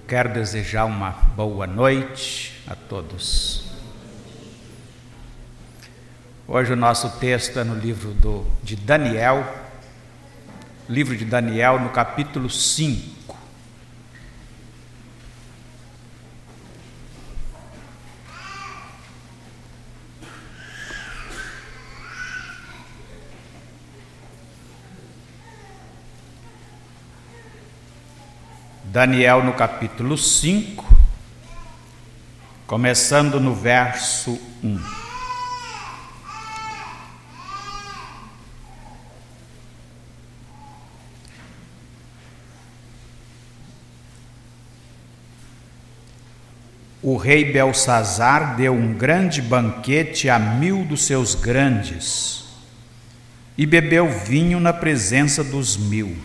Eu quero desejar uma boa noite a todos. Hoje o nosso texto é no livro de Daniel, livro de Daniel, no capítulo 5. Daniel no capítulo 5, começando no verso 1. O rei Belsazar deu um grande banquete a 1000 dos seus grandes e bebeu vinho na presença dos 1000.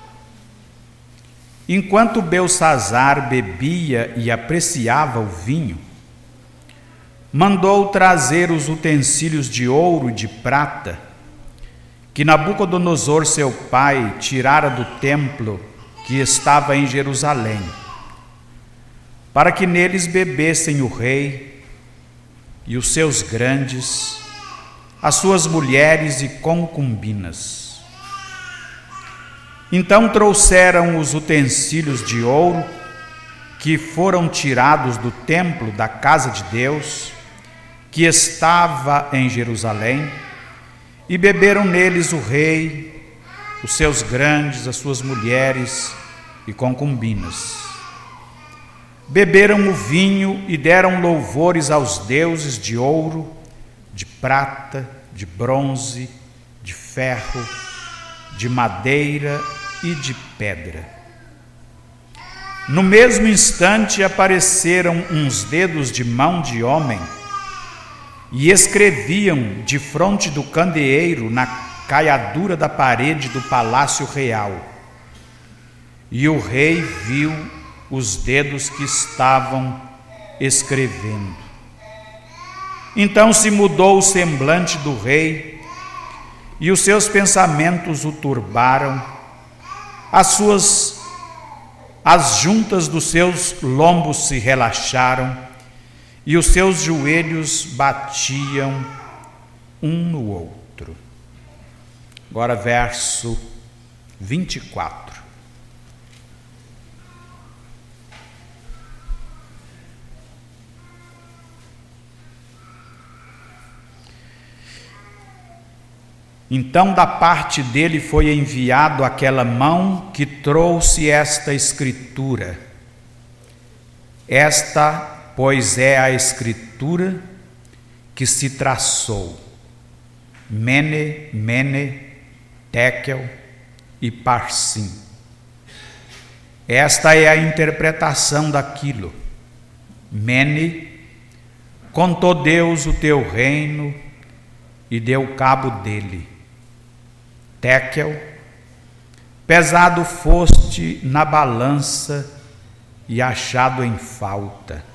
Enquanto Belsazar bebia e apreciava o vinho, mandou trazer os utensílios de ouro e de prata que Nabucodonosor, seu pai, tirara do templo que estava em Jerusalém, para que neles bebessem o rei e os seus grandes, as suas mulheres e concubinas. Então trouxeram os utensílios de ouro que foram tirados do templo da casa de Deus, que estava em Jerusalém, e beberam neles o rei, os seus grandes, as suas mulheres e concubinas. Beberam o vinho e deram louvores aos deuses de ouro, de prata, de bronze, de ferro, de madeira e de pedra. No mesmo instante apareceram uns dedos de mão de homem e escreviam defronte do candeeiro na caiadura da parede do palácio real. E o rei viu os dedos que estavam escrevendo. Então se mudou o semblante do rei e os seus pensamentos o turbaram, as juntas dos seus lombos se relaxaram e os seus joelhos batiam um no outro. Agora verso 24. Então da parte dele foi enviado aquela mão que trouxe esta escritura. Esta, pois, é a escritura que se traçou: Mene, Mene, Tekel e Parsim. Esta é a interpretação daquilo. Mene, contou Deus o teu reino e deu cabo dele. Tekel, pesado foste na balança e achado em falta.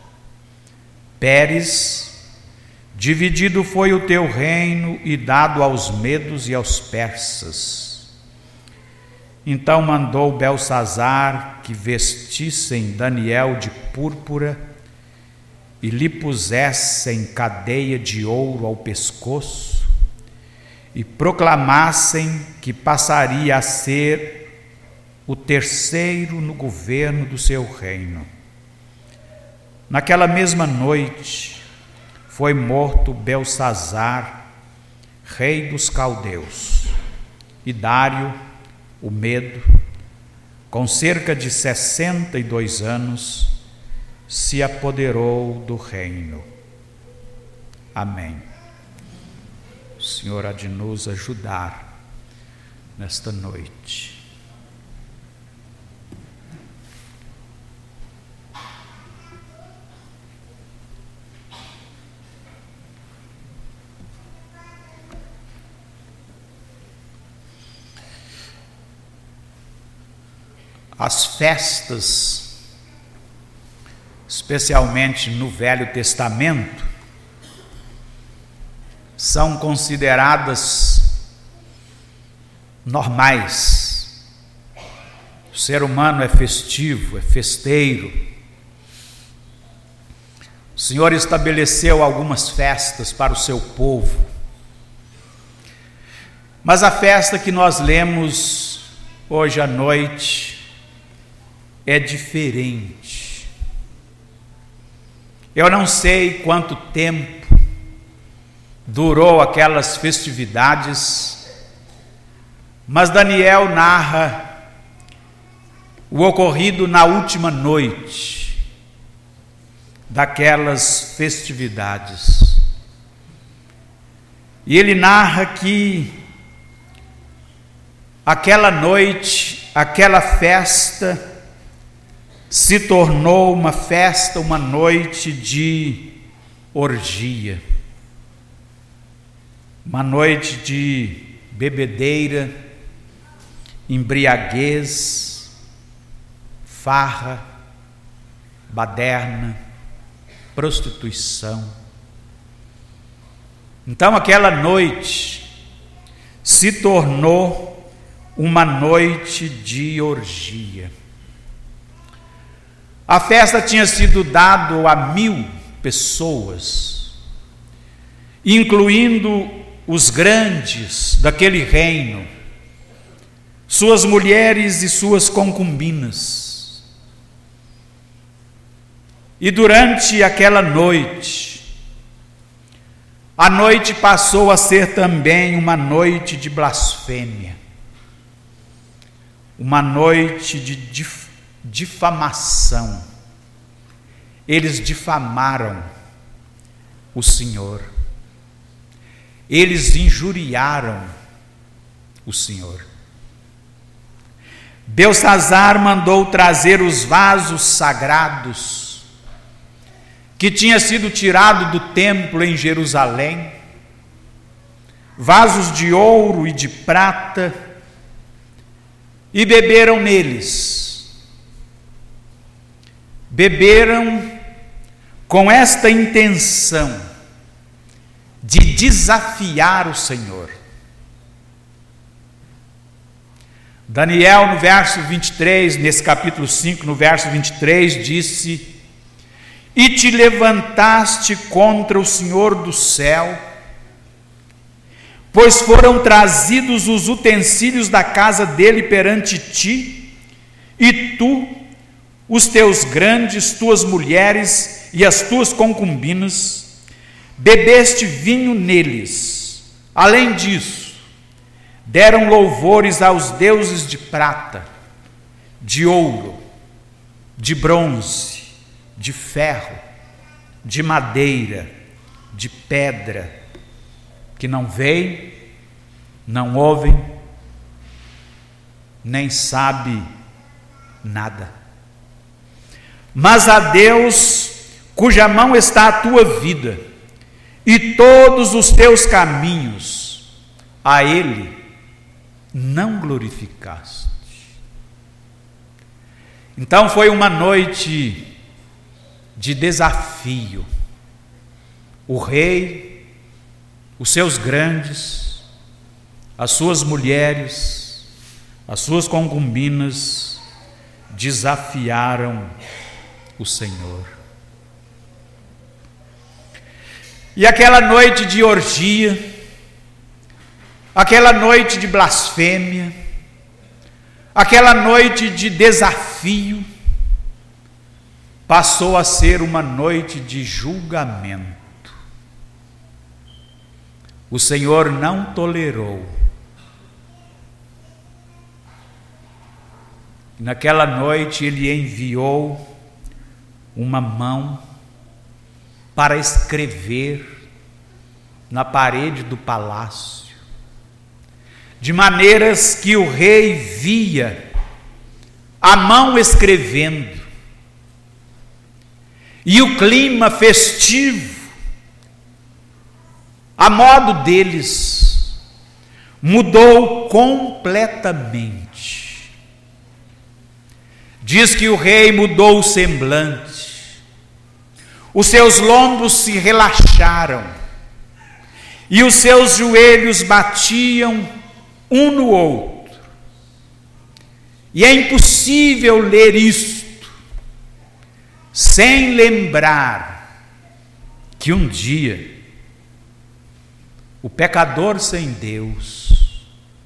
Pérez, dividido foi o teu reino e dado aos medos e aos persas. Então mandou Belsazar que vestissem Daniel de púrpura e lhe pusessem cadeia de ouro ao pescoço e proclamassem que passaria a ser o terceiro no governo do seu reino. Naquela mesma noite foi morto Belsazar, rei dos caldeus, e Dário, o Medo, com cerca de 62 anos, se apoderou do reino. Amém. O Senhor há de nos ajudar nesta noite. As festas, especialmente no Velho Testamento, são consideradas normais, ser humano é festivo, é festeiro. O Senhor estabeleceu algumas festas para o seu povo, mas a festa que nós lemos hoje à noite é diferente. Eu não sei quanto tempo durou aquelas festividades, mas Daniel narra o ocorrido na última noite daquelas festividades. E ele narra que aquela noite, aquela festa se tornou uma festa, uma noite de orgia, uma noite de bebedeira, embriaguez, farra, baderna, prostituição. Então aquela noite se tornou uma noite de orgia. A festa tinha sido dada a 1000 pessoas, incluindo os grandes daquele reino, suas mulheres e suas concubinas. E durante aquela noite, a noite passou a ser também uma noite de blasfêmia, uma noite de difamação. Eles difamaram o Senhor, eles injuriaram o Senhor. Belsazar mandou trazer os vasos sagrados que tinha sido tirado do templo em Jerusalém, vasos de ouro e de prata, e beberam neles. Beberam com esta intenção de desafiar o Senhor. Daniel, no verso 23, nesse capítulo 5, no verso 23, disse: "E te levantaste contra o Senhor do céu, pois foram trazidos os utensílios da casa dele perante ti, e tu, os teus grandes, tuas mulheres e as tuas concubinas, bebeste vinho neles. Além disso, deram louvores aos deuses de prata, de ouro, de bronze, de ferro, de madeira, de pedra, que não veem, não ouvem, nem sabe nada. Mas a Deus, cuja mão está a tua vida, e todos os teus caminhos, a Ele não glorificaste." Então foi uma noite de desafio. O rei, os seus grandes, as suas mulheres, as suas concubinas desafiaram o Senhor. E aquela noite de orgia, aquela noite de blasfêmia, aquela noite de desafio, passou a ser uma noite de julgamento. O Senhor não tolerou. Naquela noite Ele enviou uma mão para escrever na parede do palácio, de maneiras que o rei via a mão escrevendo, e o clima festivo, a modo deles, mudou completamente. Diz que o rei mudou o semblante, os seus lombos se relaxaram, e os seus joelhos batiam um no outro, e é impossível impossível ler isto sem lembrar que um dia o pecador sem Deus,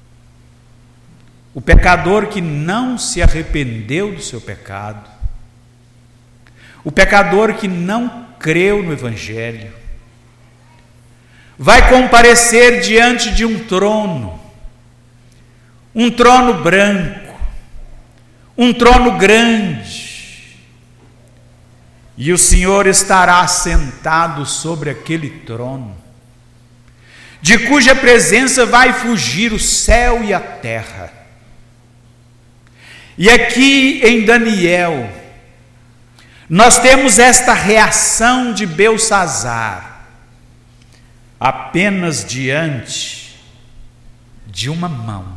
o pecador que não se arrependeu do seu pecado, o pecador que não creu no Evangelho, vai comparecer diante de um trono branco, um trono grande, e o Senhor estará sentado sobre aquele trono, de cuja presença vai fugir o céu e a terra. E aqui em Daniel, nós temos esta reação de Beltsazar, apenas diante de uma mão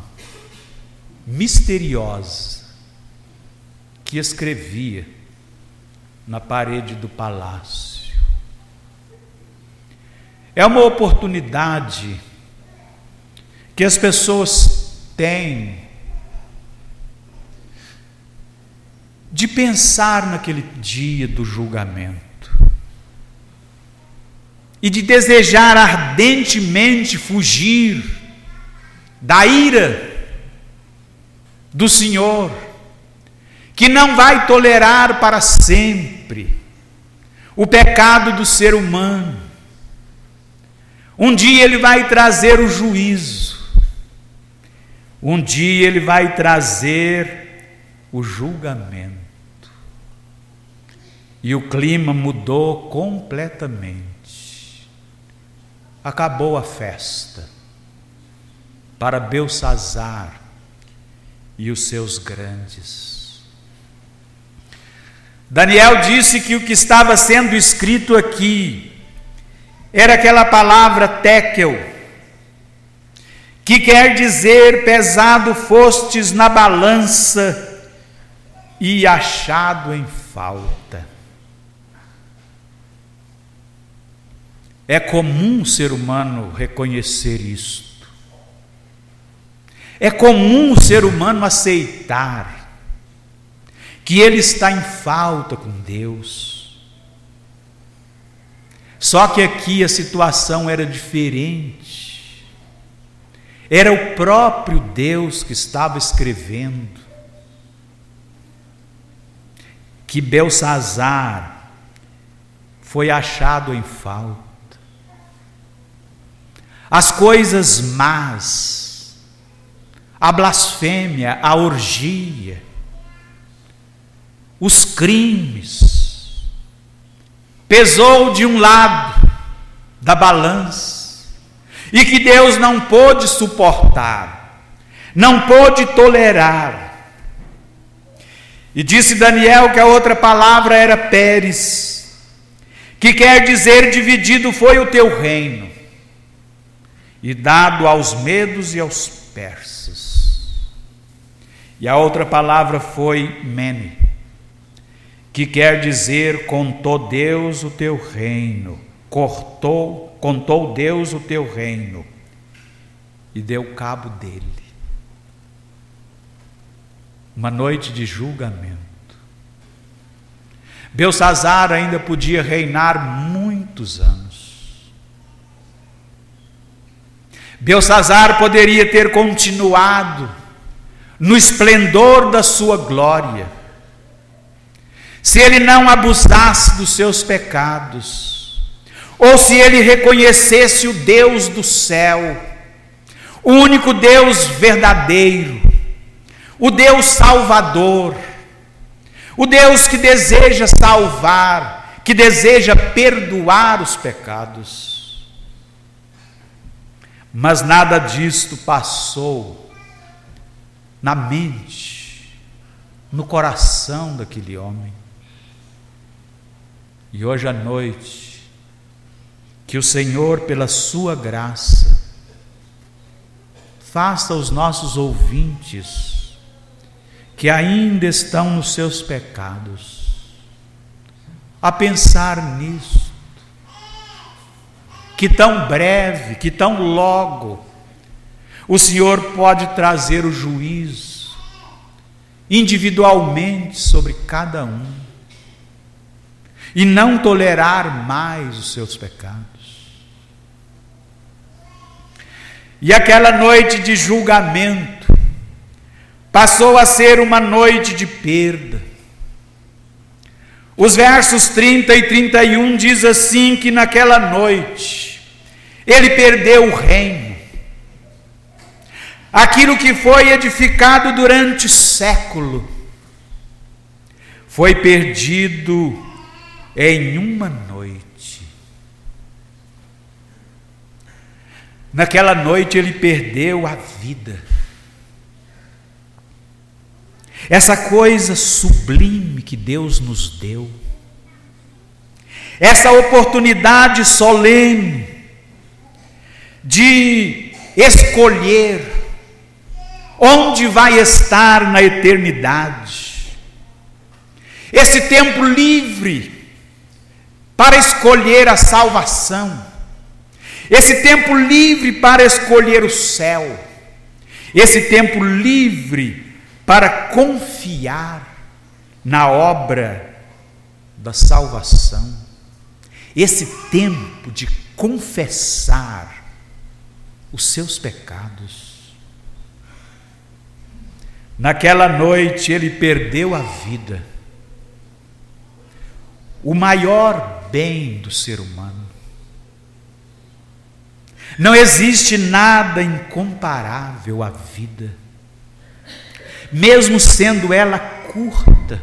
misteriosa que escrevia na parede do palácio. É uma oportunidade que as pessoas têm de pensar naquele dia do julgamento e de desejar ardentemente fugir da ira do Senhor, que não vai tolerar para sempre o pecado do ser humano. Um dia Ele vai trazer o juízo, um dia Ele vai trazer o julgamento. E o clima mudou completamente. Acabou a festa para Beltsazar e os seus grandes. Daniel disse que o que estava sendo escrito aqui era aquela palavra tékel, que quer dizer pesado fostes na balança e achado em falta. É comum o ser humano reconhecer isto. É comum o ser humano aceitar que ele está em falta com Deus. Só que aqui a situação era diferente. Era o próprio Deus que estava escrevendo que Beltsazar foi achado em falta. As coisas más, a blasfêmia, a orgia, os crimes, pesou de um lado da balança, e que Deus não pôde suportar, não pôde tolerar. E disse Daniel que a outra palavra era Pérez, que quer dizer dividido foi o teu reino, e dado aos medos e aos persas. E a outra palavra foi Mene, que quer dizer contou Deus o teu reino, contou Deus o teu reino e deu cabo dele. Uma noite de julgamento. Beltsazar ainda podia reinar muitos anos. Beltsazar poderia ter continuado no esplendor da sua glória, se ele não abusasse dos seus pecados, ou se ele reconhecesse o Deus do céu, o único Deus verdadeiro, o Deus salvador, o Deus que deseja salvar, que deseja perdoar os pecados. Mas nada disto passou na mente, no coração daquele homem. E hoje à noite, que o Senhor, pela sua graça, faça aos nossos ouvintes que ainda estão nos seus pecados, a pensar nisso, que tão breve, que tão logo, o Senhor pode trazer o juízo individualmente sobre cada um e não tolerar mais os seus pecados. E aquela noite de julgamento passou a ser uma noite de perda. Os versos 30 e 31 diz assim, que naquela noite ele perdeu o reino. Aquilo que foi edificado durante século foi perdido em uma noite. Naquela noite ele perdeu a vida. Essa coisa sublime que Deus nos deu, essa oportunidade solene de escolher onde vai estar na eternidade, esse tempo livre para escolher a salvação, esse tempo livre para escolher o céu, esse tempo livre para confiar na obra da salvação, esse tempo de confessar os seus pecados. Naquela noite ele perdeu a vida, o maior bem do ser humano. Não existe nada incomparável à vida, mesmo sendo ela curta,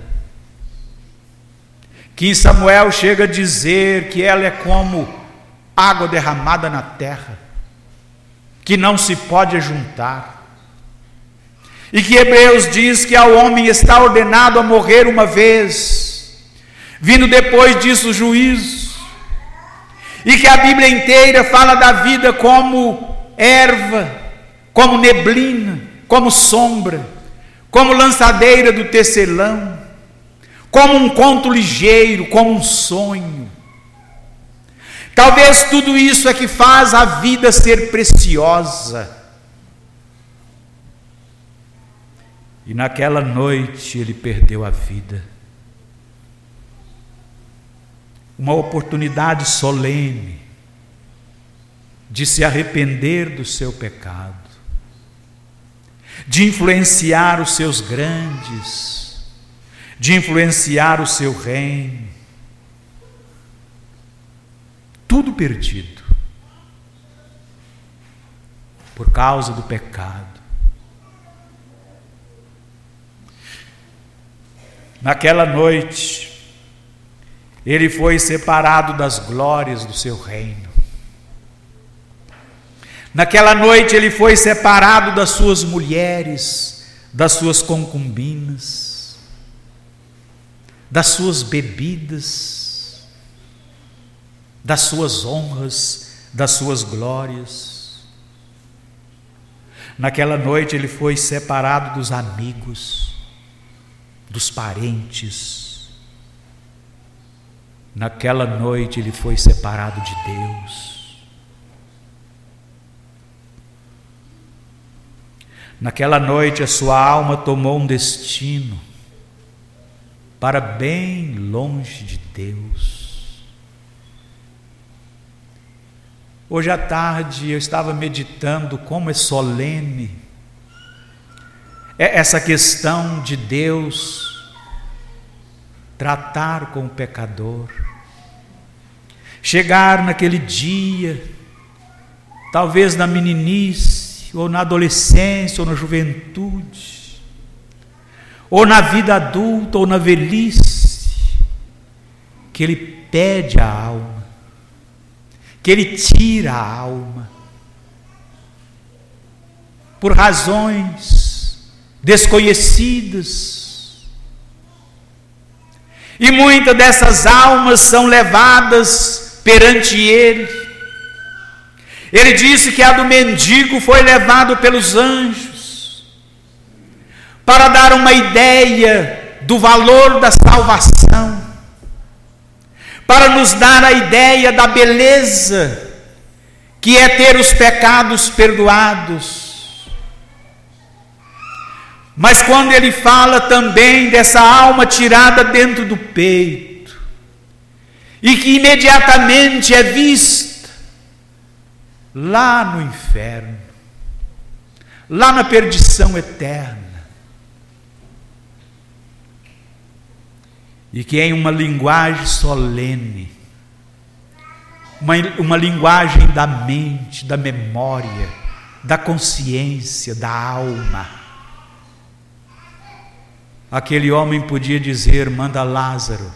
que em Samuel chega a dizer que ela é como água derramada na terra, que não se pode juntar, e que Hebreus diz que ao homem está ordenado a morrer uma vez, vindo depois disso o juízo, e que a Bíblia inteira fala da vida como erva, como neblina, como sombra, como lançadeira do tecelão, como um conto ligeiro, como um sonho. Talvez tudo isso é que faz a vida ser preciosa. E naquela noite ele perdeu a vida. Uma oportunidade solene de se arrepender do seu pecado, de influenciar os seus grandes, de influenciar o seu reino. Tudo perdido por causa do pecado. Naquela noite ele foi separado das glórias do seu reino. Naquela noite ele foi separado das suas mulheres, das suas concubinas, das suas bebidas, das suas honras, das suas glórias. Naquela noite ele foi separado dos amigos, dos parentes. Naquela noite ele foi separado de Deus. Naquela noite a sua alma tomou um destino para bem longe de Deus. Hoje à tarde eu estava meditando como é solene essa questão de Deus tratar com o pecador, chegar naquele dia, talvez na meninice, ou na adolescência, ou na juventude, ou na vida adulta, ou na velhice, que ele pede a alma, que ele tira a alma, por razões desconhecidas. E muitas dessas almas são levadas perante ele. Ele disse que a do mendigo foi levado pelos anjos, para dar uma ideia do valor da salvação, para nos dar a ideia da beleza que é ter os pecados perdoados, Mas quando ele fala também dessa alma tirada dentro do peito, e que imediatamente é vista lá no inferno, lá na perdição eterna, e que em uma linguagem solene, uma linguagem da mente, da memória, da consciência, da alma, aquele homem podia dizer: manda Lázaro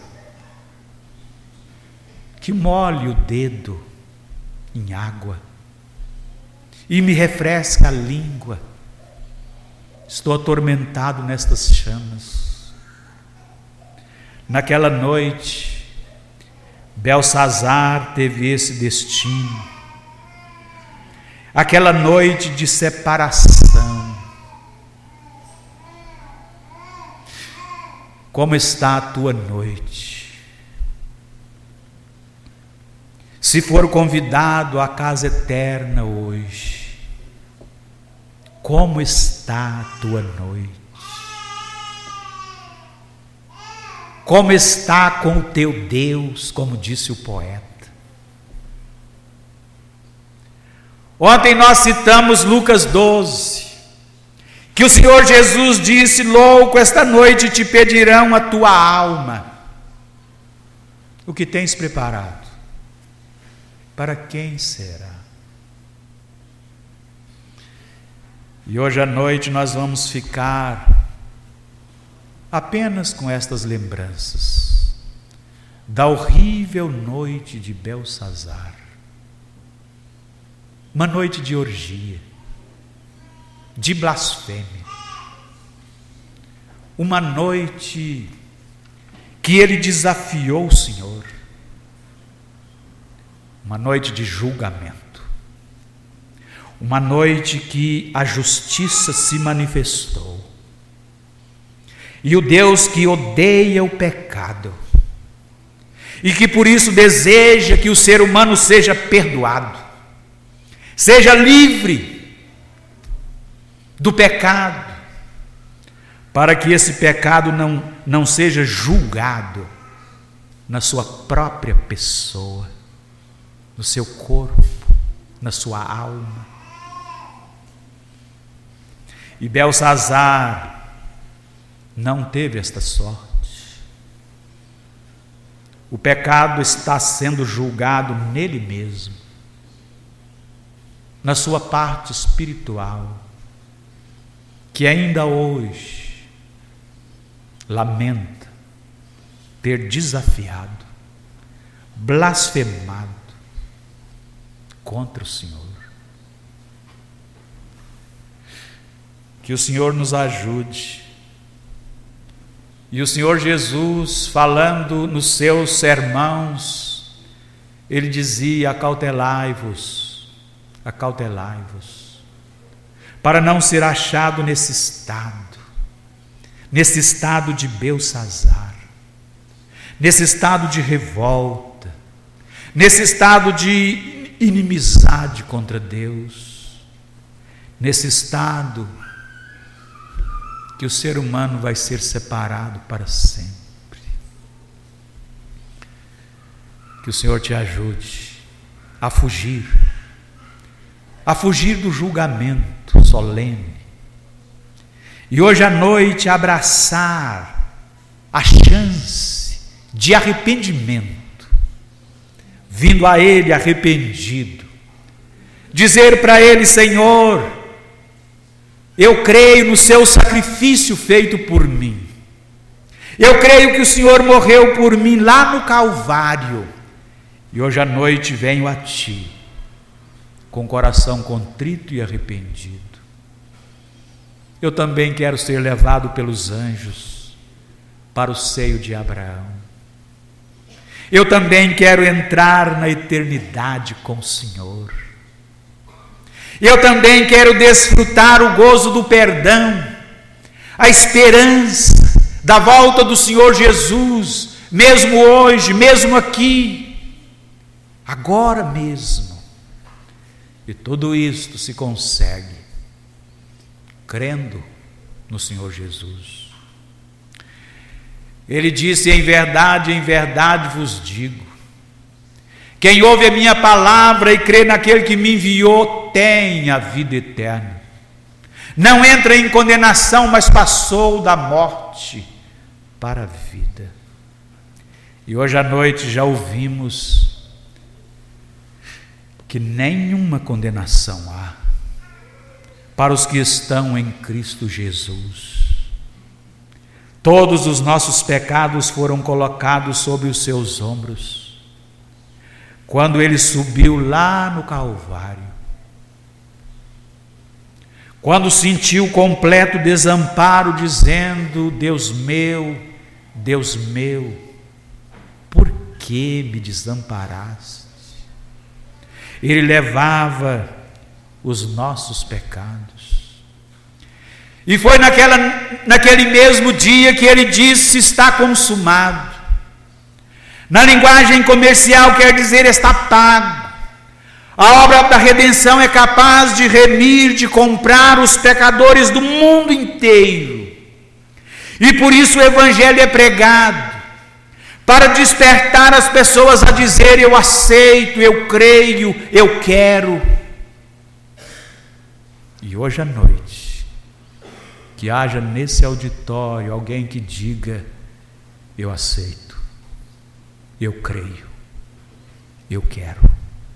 que molhe o dedo em água e me refresca a língua, estou atormentado nestas chamas. Naquela noite, Belsazar teve esse destino, aquela noite de separação. Como está a tua noite? Se for convidado à casa eterna hoje, como está a tua noite? Como está com o teu Deus, como disse o poeta? Ontem nós citamos Lucas 12, que o Senhor Jesus disse: louco, esta noite te pedirão a tua alma. O que tens preparado? Para quem será? E hoje à noite nós vamos ficar apenas com estas lembranças da horrível noite de Belsazar, uma noite de orgia, de blasfêmia, uma noite que ele desafiou o Senhor, uma noite de julgamento, uma noite que a justiça se manifestou, e o Deus que odeia o pecado, e que por isso deseja que o ser humano seja perdoado, seja livre do pecado, para que esse pecado não seja julgado na sua própria pessoa, no seu corpo, na sua alma. E Belsazar não teve esta sorte. O pecado está sendo julgado nele mesmo, na sua parte espiritual, que ainda hoje lamenta ter desafiado, blasfemado contra o Senhor. Que o Senhor nos ajude. E o Senhor Jesus, falando nos seus sermãos, ele dizia: acautelai-vos, para não ser achado nesse estado de Belsazar, nesse estado de revolta, nesse estado de inimizade contra Deus, nesse estado que o ser humano vai ser separado para sempre. Que o Senhor te ajude a fugir do julgamento solene, e hoje à noite abraçar a chance de arrependimento, vindo a Ele arrependido, dizer para Ele: Senhor, eu creio no seu sacrifício feito por mim, eu creio que o Senhor morreu por mim lá no Calvário, e hoje à noite venho a Ti, com o coração contrito e arrependido. Eu também quero ser levado pelos anjos para o seio de Abraão. Eu também quero entrar na eternidade com o Senhor. Eu também quero desfrutar o gozo do perdão, a esperança da volta do Senhor Jesus, mesmo hoje, mesmo aqui, agora mesmo. E tudo isto se consegue crendo no Senhor Jesus. Ele disse: em verdade vos digo, quem ouve a minha palavra e crê naquele que me enviou tem a vida eterna. Não entra em condenação, mas passou da morte para a vida. E hoje à noite já ouvimos que nenhuma condenação há para os que estão em Cristo Jesus. Todos os nossos pecados foram colocados sobre os seus ombros, quando ele subiu lá no Calvário, quando sentiu completo desamparo, dizendo: Deus meu, por que me desamparaste? Ele levava os nossos pecados. E foi naquele mesmo dia que ele disse: está consumado. Na linguagem comercial quer dizer está pago. A obra da redenção é capaz de remir, de comprar os pecadores do mundo inteiro. E por isso o evangelho é pregado, para despertar as pessoas a dizer: eu aceito, eu creio, eu quero. E hoje à noite, que haja nesse auditório alguém que diga: eu aceito, eu creio, eu quero.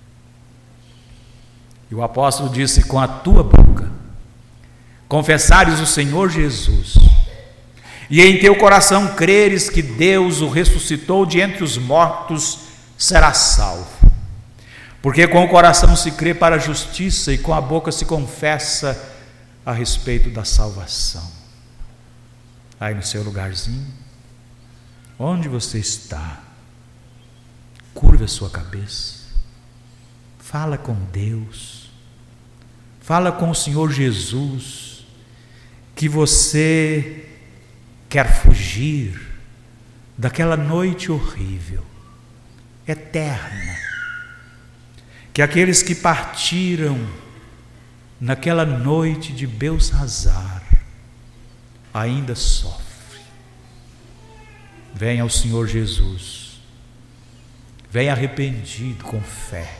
E o apóstolo disse: com a tua boca confessares o Senhor Jesus, e em teu coração creres que Deus o ressuscitou de entre os mortos, serás salvo. Porque com o coração se crê para a justiça, e com a boca se confessa a respeito da salvação. Aí no seu lugarzinho, onde você está, curva a sua cabeça, fala com Deus, fala com o Senhor Jesus, que você quer fugir daquela noite horrível, eterna, que aqueles que partiram naquela noite de Belzazar ainda sofrem. Venha ao Senhor Jesus, venha arrependido com fé.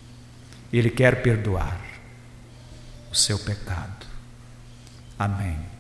Ele quer perdoar o seu pecado. Amém.